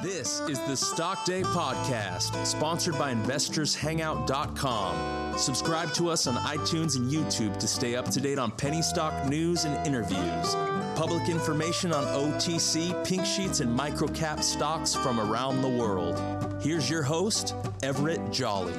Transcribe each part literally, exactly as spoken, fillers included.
This is the Stock Day Podcast, sponsored by Investors Hangout dot com. Subscribe to us on iTunes and YouTube to stay up to date on penny stock news and interviews. Public information on O T C, pink sheets, and microcap stocks from around the world. Here's your host, Everett Jolly.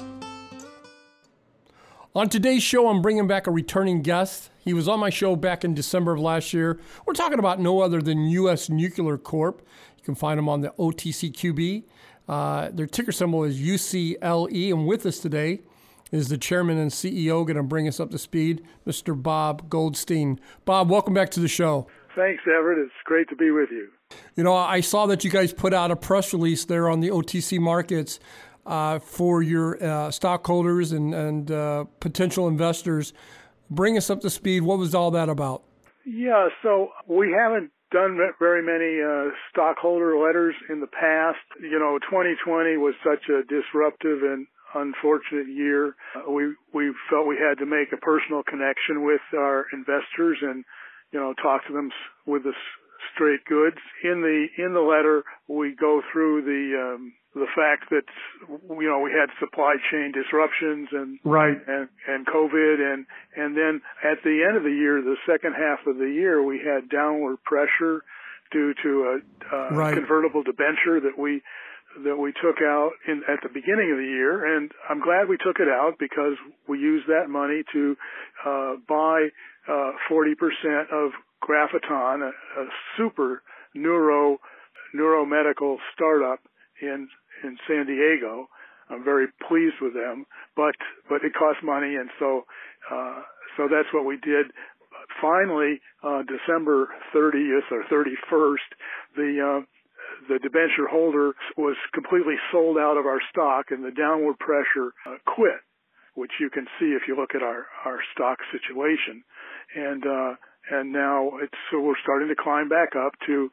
On today's show, I'm bringing back a returning guest. He was on my show back in December of last year. We're talking about no other than U S Nuclear Corp. You can find them on the O T C Q B. Uh, their ticker symbol is U C L E. And with us today is the chairman and C E O, going to bring us up to speed, Mister Bob Goldstein. Bob, welcome back to the show. Thanks, Everett. It's great to be with you. You know, I saw that you guys put out a press release there on the O T C markets uh, for your uh, stockholders and, and uh, potential investors. Bring us up to speed. What was all that about? Yeah, so we haven't done very many uh, stockholder letters in the past. You know, twenty twenty was such a disruptive and unfortunate year. Uh, we we felt we had to make a personal connection with our investors and, you know, talk to them with the straight goods. In the in the letter, we go through the um, the fact that, you know, we had supply chain disruptions and right and, and COVID, and and then at the end of the year, the second half of the year, we had downward pressure due to a, a right. convertible debenture that we that we took out in at the beginning of the year, and I'm glad we took it out because we used that money to uh, buy uh, forty percent of Graphiton, a, a super neuro neuromedical startup in in San Diego. I'm very pleased with them, but but it costs money, and so uh, so that's what we did. Finally, uh, December thirtieth or thirty-first, the uh, the debenture holder was completely sold out of our stock, and the downward pressure uh, quit, which you can see if you look at our our stock situation, and uh, and now it's so we're starting to climb back up to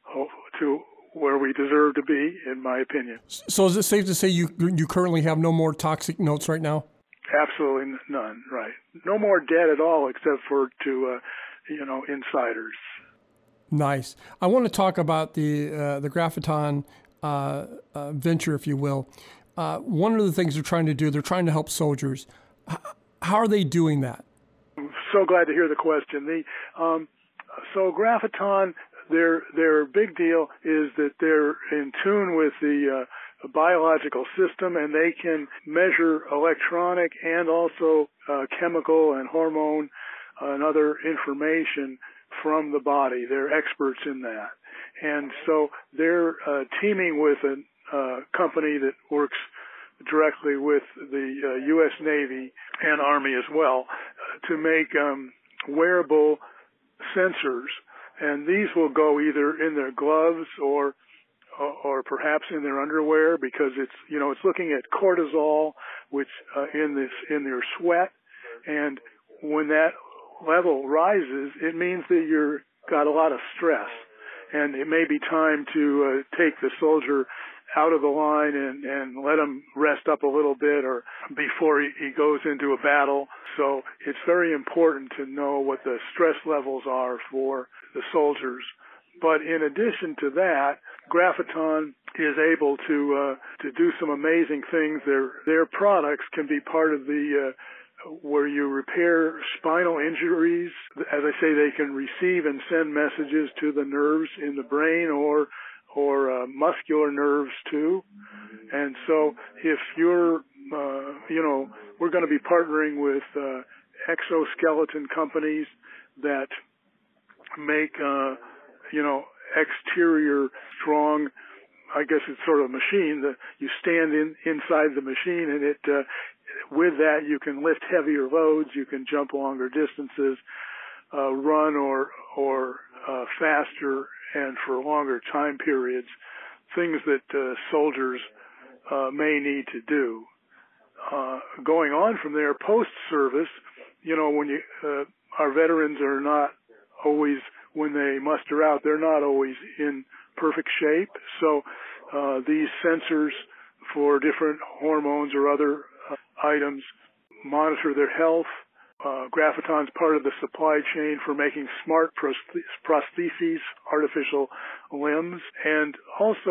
to. where we deserve to be, in my opinion. So is it safe to say you you currently have no more toxic notes right now? Absolutely none, right. No more debt at all except for to, uh, you know, insiders. Nice. I want to talk about the uh, the Graphiton uh, uh, venture, if you will. Uh, one of the things they're trying to do, they're trying to help soldiers. H- how are they doing that? I'm so glad to hear the question. The um, so Graphiton, Their their big deal is that they're in tune with the uh, biological system, and they can measure electronic and also uh, chemical and hormone uh, and other information from the body. They're experts in that. And so they're uh, teaming with a uh, company that works directly with the uh, U S Navy and Army as well uh, to make um, wearable sensors. And these will go either in their gloves or, or perhaps in their underwear, because it's, you know, it's looking at cortisol, which uh, in this in their sweat, and when that level rises, it means that you're got a lot of stress, and it may be time to uh, take the soldier out of the line and, and let him rest up a little bit, or before he, he goes into a battle. So it's very important to know what the stress levels are for the soldiers. But in addition to that, Graphiton is able to uh, to do some amazing things. Their their products can be part of the uh, where you repair spinal injuries. As I say, they can receive and send messages to the nerves in the brain, or or uh, muscular nerves too. And so if you're, uh, you know, we're going to be partnering with uh, exoskeleton companies that make, uh, you know, exterior strong, I guess it's sort of a machine that you stand in inside the machine, and it, uh, with that you can lift heavier loads, you can jump longer distances, uh, run or, or, uh, faster and for longer time periods, things that uh, soldiers uh, may need to do. Uh, going on from there, post-service, you know, when you uh, our veterans are not always, when they muster out, they're not always in perfect shape. So uh, these sensors for different hormones or other uh, items monitor their health. Uh, Graphiton's part of the supply chain for making smart prostheses, artificial limbs, and also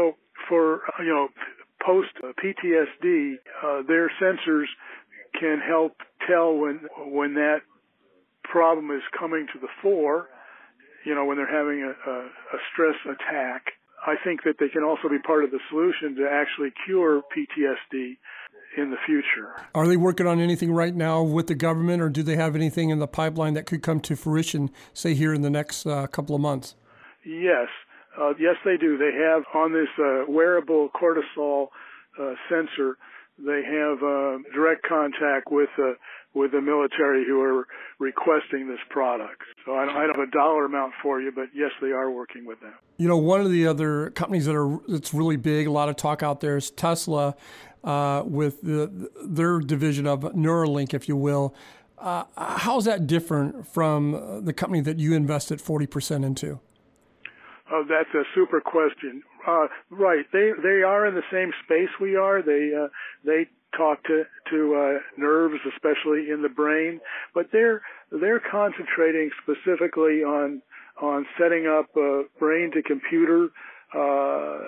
for, you know, post P T S D, uh, their sensors can help tell when when that problem is coming to the fore, you know, when they're having a, a, a stress attack. I think that they can also be part of the solution to actually cure P T S D in the future. Are they working on anything right now with the government, or do they have anything in the pipeline that could come to fruition, say, here in the next uh, couple of months? Yes. Uh, yes, they do. They have on this uh, wearable cortisol uh, sensor, they have uh, direct contact with uh, with the military who are requesting this product. So I don't, I don't have a dollar amount for you, but yes, they are working with them. You know, one of the other companies that are that's really big, a lot of talk out there, is Tesla uh, with the, their division of Neuralink, if you will. Uh, how's that different from the company that you invested forty percent into? Oh, that's a super question. Uh, right, they they are in the same space we are. They uh, they talk to to uh, nerves, especially in the brain, but they're they're concentrating specifically on on setting up a brain to computer uh,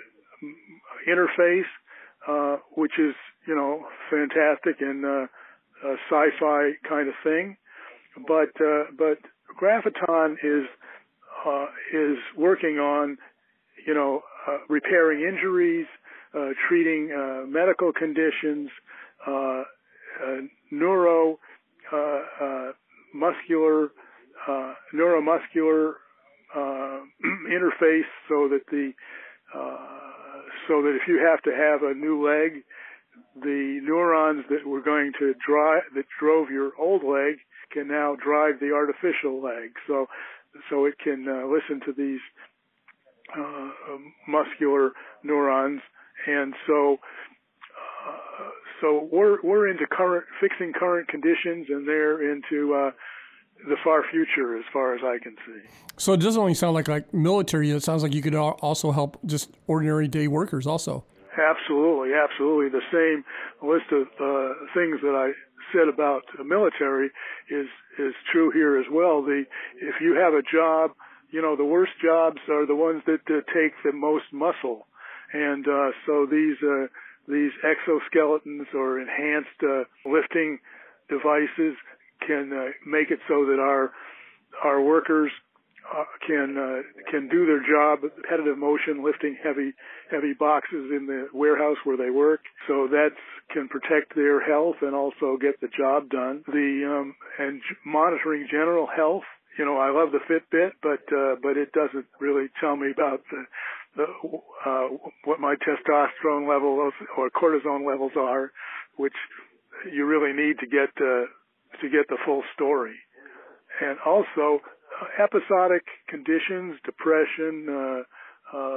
interface, uh, which is you know fantastic and uh, a sci-fi kind of thing. But uh, but Graphiton is uh, is working on you know uh, repairing injuries, uh, treating uh, medical conditions, uh, uh, neuro uh, uh, muscular uh, neuromuscular uh, interface, so that the uh, so that if you have to have a new leg, the neurons that were going to drive that drove your old leg can now drive the artificial leg. So so it can uh, listen to these uh, muscular neurons, and so uh, so we're we're into current fixing current conditions, and they're into uh, the far future as far as I can see. So it doesn't only sound like like military. It sounds like you could also help just ordinary day workers also. Absolutely, absolutely. The same list of uh, things that I said about the military is is true here as well. The if you have a job, you know, the worst jobs are the ones that uh, take the most muscle, and uh, so these uh, these exoskeletons or enhanced uh, lifting devices can uh, make it so that our our workers uh, can uh, can do their job, repetitive motion, lifting heavy heavy boxes in the warehouse where they work. So that can protect their health and also get the job done. The um, and monitoring general health. You know, I love the Fitbit, but uh, but it doesn't really tell me about the, the uh, what my testosterone levels or cortisone levels are, which you really need to get uh, to get the full story. And also uh, episodic conditions, depression, uh, uh,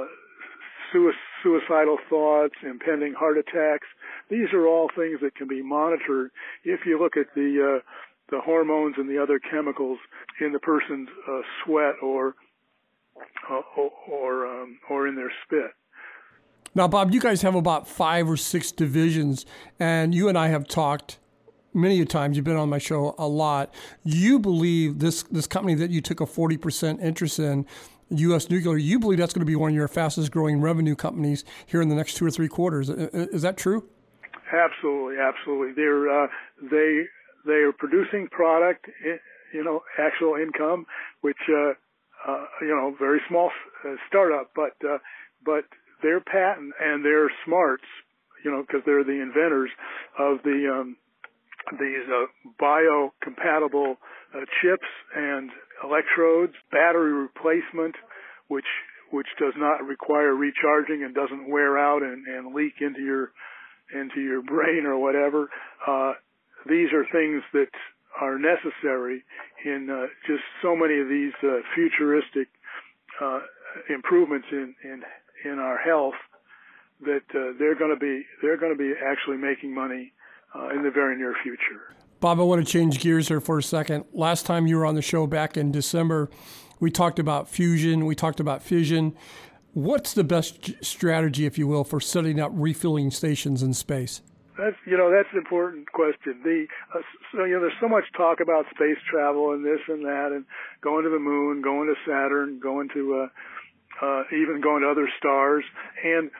suicidal thoughts, impending heart attacks. These are all things that can be monitored if you look at the uh, the hormones and the other chemicals in the person's uh, sweat or uh, or or, um, or in their spit. Now, Bob, you guys have about five or six divisions, and you and I have talked many times. You've been on my show a lot. You believe this this company that you took a forty percent interest in, U S Nuclear, you believe that's going to be one of your fastest growing revenue companies here in the next two or three quarters. Is that true? Absolutely, absolutely. They're uh, they they are producing product, you know, actual income, which uh, uh, you know, very small uh, startup, but uh, but their patent and their smarts, you know, because they're the inventors of the um, these uh, biocompatible uh, chips and electrodes, battery replacement, which which does not require recharging and doesn't wear out and, and leak into your into your brain or whatever. Uh, these are things that are necessary in uh, just so many of these uh, futuristic uh, improvements in, in in our health that uh, they're going to be they're going to be actually making money uh, in the very near future. Bob, I want to change gears here for a second. Last time you were on the show back in December, we talked about fusion, we talked about fission. What's the best strategy, if you will, for setting up refueling stations in space? That's you know that's an important question. The uh, so you know there's so much talk about space travel and this and that, and going to the moon, going to Saturn, going to uh, uh, even going to other stars, and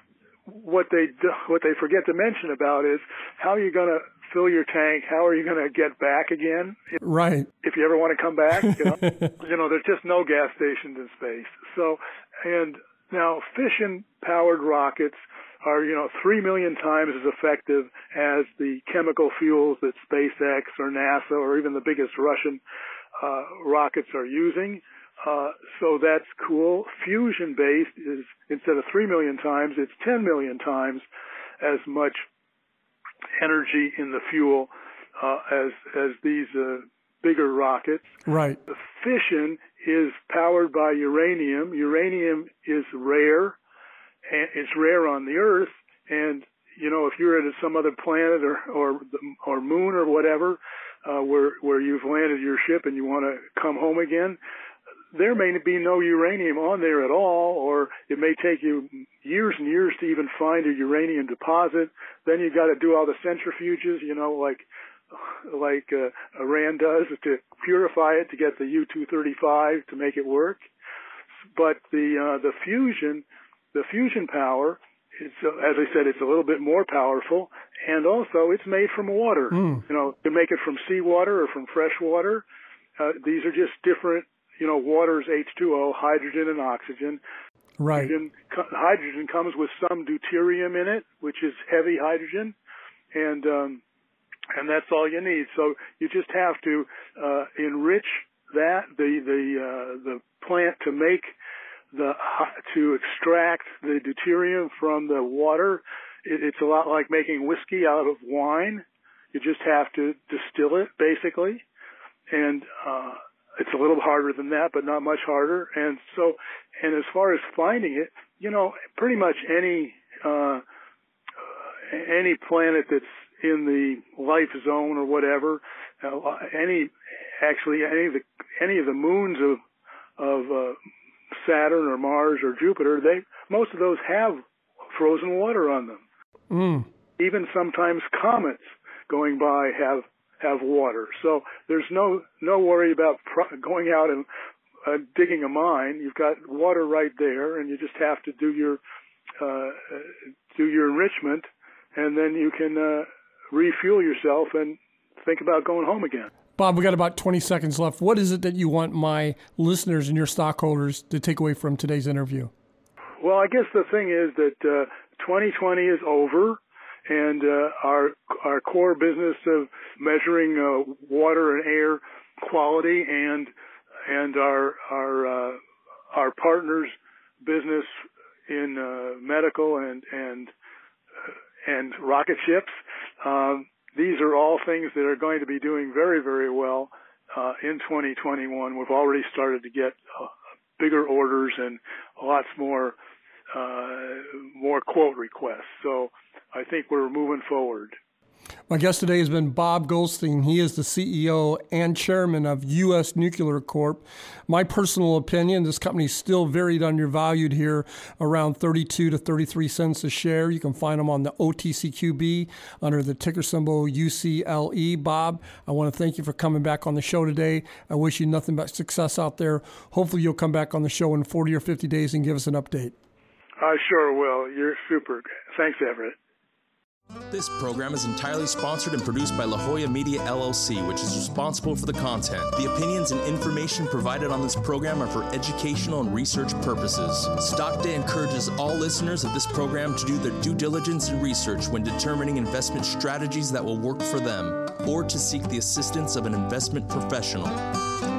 what they do, what they forget to mention about is how are you going to fill your tank? How are you going to get back again? If, right. If you ever want to come back, you know, you know, there's just no gas stations in space. So, and now fission-powered rockets are, you know, three million times as effective as the chemical fuels that SpaceX or NASA or even the biggest Russian uh, rockets are using. Uh, so that's cool. Fusion-based is, instead of three million times, it's ten million times as much energy in the fuel uh, as as these uh, bigger rockets. Right. The fission is powered by uranium. Uranium is rare, and it's rare on the Earth. And you know, if you're at some other planet or or or moon or whatever, uh, where where you've landed your ship and you want to come home again, there may be no uranium on there at all, or it may take you years and years to even find a uranium deposit. Then you've got to do all the centrifuges, you know, like like uh, Iran does, to purify it to get the U two thirty-five to make it work. But the uh, the fusion, the fusion power, it's, uh, as I said, it's a little bit more powerful, and also it's made from water. Mm. You know, you make it from seawater or from fresh water. Uh, these are just different. You know, water is H two O, hydrogen and oxygen. Right. Hydrogen, hydrogen comes with some deuterium in it, which is heavy hydrogen, and um, and that's all you need. So you just have to uh, enrich that the the uh, the plant to make the to extract the deuterium from the water. It, it's a lot like making whiskey out of wine. You just have to distill it, basically, and uh, it's a little harder than that, but not much harder. And so, and as far as finding it, you know, pretty much any uh, any planet that's in the life zone or whatever, uh, any actually any of the any of the moons of of uh, Saturn or Mars or Jupiter, they most of those have frozen water on them. Mm. Even sometimes comets going by have have water. So there's no no worry about pro- going out and uh, digging a mine. You've got water right there, and you just have to do your uh, do your enrichment, and then you can uh, refuel yourself and think about going home again. Bob, we got about twenty seconds left. What is it that you want my listeners and your stockholders to take away from today's interview? Well, I guess the thing is that uh, twenty twenty is over. And uh, our our core business of measuring uh, water and air quality, and and our our uh, our partners' business in uh, medical and and uh, and rocket ships. Um, these are all things that are going to be doing very very well uh, in twenty twenty-one. We've already started to get uh, bigger orders and lots more uh, more quote requests. So I think we're moving forward. My guest today has been Bob Goldstein. He is the C E O and chairman of U S Nuclear Corp. My personal opinion, this company is still very undervalued here, around thirty-two to thirty-three cents a share. You can find them on the O T C Q B under the ticker symbol U C L E. Bob, I want to thank you for coming back on the show today. I wish you nothing but success out there. Hopefully you'll come back on the show in forty or fifty days and give us an update. I sure will. You're super. Thanks, Everett. This program is entirely sponsored and produced by La Jolla Media, L L C, which is responsible for the content. The opinions and information provided on this program are for educational and research purposes. Stock Day encourages all listeners of this program to do their due diligence and research when determining investment strategies that will work for them, or to seek the assistance of an investment professional.